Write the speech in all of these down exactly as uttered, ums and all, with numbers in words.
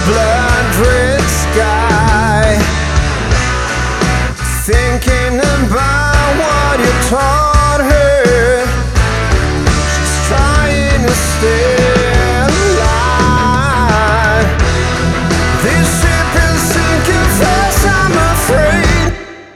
blood-red sky, thinking about what you taught her. She's trying to stay alive. This ship is sinking fast, I'm afraid.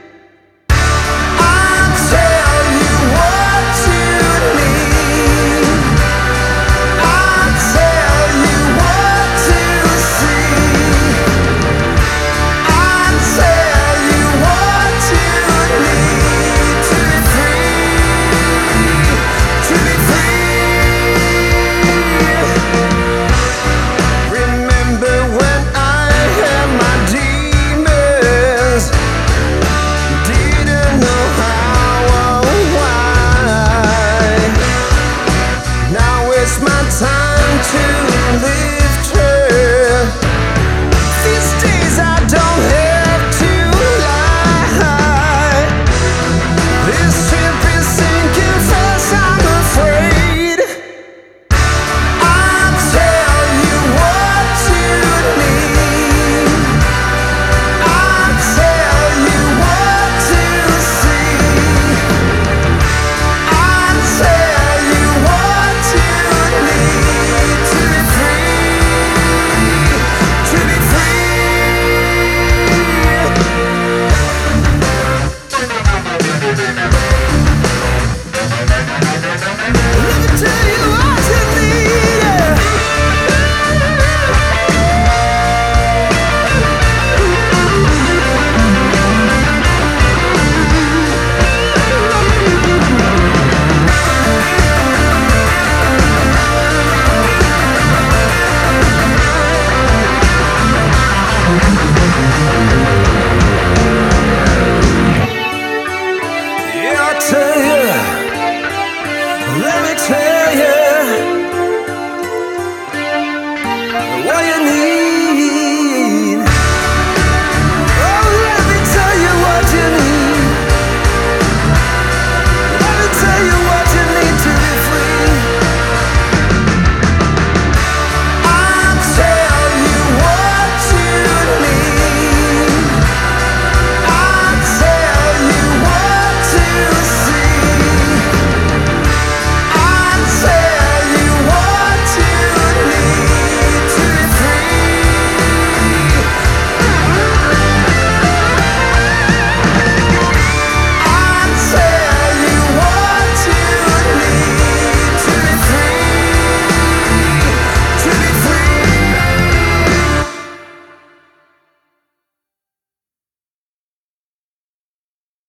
I'll tell you what you need. I'll tell you what to see. I'll tell you what you need to be free, to be free. Remember when I had my demons, didn't know how or why. Now it's my time to lift her. These days I don't have to lie. This ship is sinking fast, I'm afraid. I'll tell you what you need. I'll tell you what to see. I'll tell you what you need to be free, to be Let me tell you what you need. Yeah, I'll tell you. Let me tell you what you need.